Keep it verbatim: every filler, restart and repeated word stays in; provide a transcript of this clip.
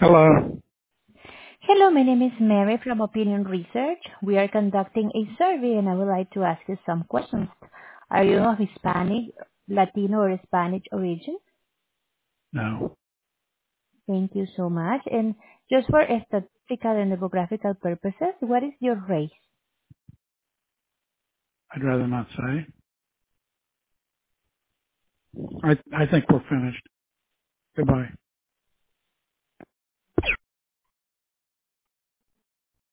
Hello. Hello, my name is Mary from Opinion Research. We are conducting a survey and I would like to ask you some questions. Are you of Hispanic, Latino, or Spanish origin? No, Thank you so much. And just for statistical and demographical purposes, what is your race? I'd rather not say. I I think we're finished. Goodbye.